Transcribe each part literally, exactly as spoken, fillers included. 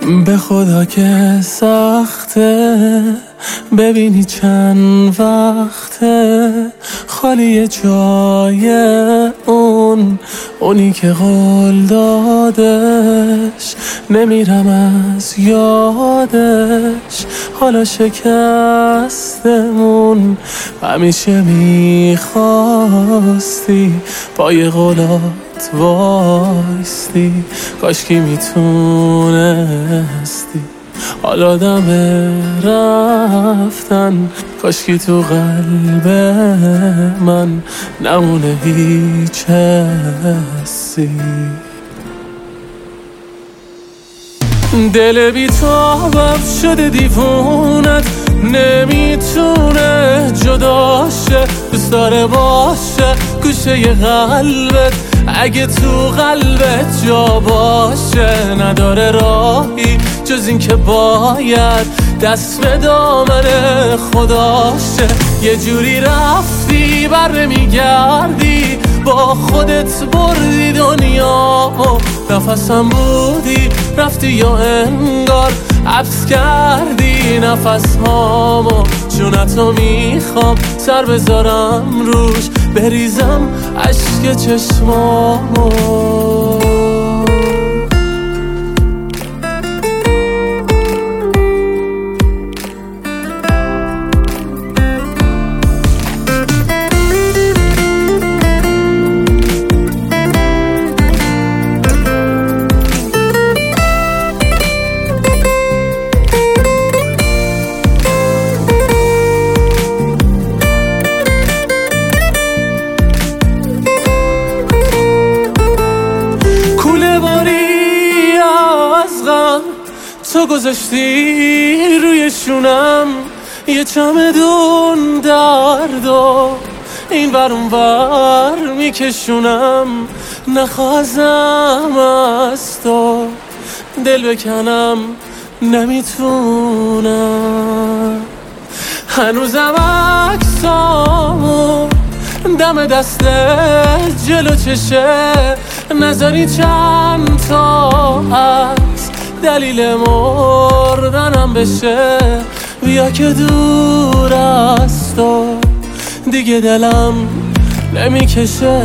به خدا که سخته ببینی چند وقته خالی جای اون اونی که قول دادش نمیرم از یادش. حالا شکستمون همیشه میخواستی پای قولات وایستی، کاشکی میتونستی حالا دم رفتن، کاشکی تو قلب من نمونه هیچ حسی. دل بی‌تابم شده دیوونت نمیتونه جداشه، دوست داره باشه گوشه قلبت اگه تو قلبت جا باشه. نداره راهی جز این که باید دست به دامن خداشه. یه جوری رفتی بر نمیگردی، با خودت بردی دنیا، نفسم بودی رفتی یا انگار حبس کردی نفس هامو. جونتو میخوام سر بذارم روش بریزم اشک چشمامو. تو گذاشتی روی شونم یه چمدون درد و این ور اون ور میکشونم، نخوازم از تو دل بکنم نمیتونم. هنوزم عکسامو دم دست جلو چشه نذاری چند تا هست دلیل مردنم بشه. بیا که دور از تو دیگه دلم نمیکشه.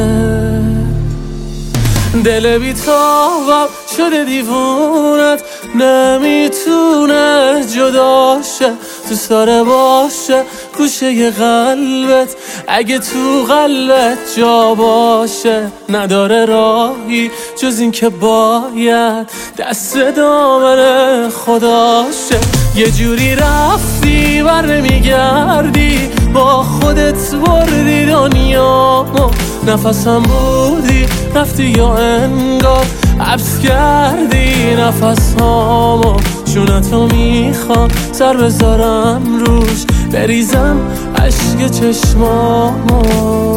دل بی‌تابم شده دیوونت نمیتونه جداشه، دوست داره باشه گوشه قلبت اگه تو قلبت جا باشه. نداره راهی جز این که باید دست دامن خداشه. یه جوری رفتی بر نمیگردی، با خودت بردی دنیا، نفسم بودی رفتی یا انگار حبس کردی نفس هامو. جونتو میخوام سر بذارم روش بریزم اشک چشمامو.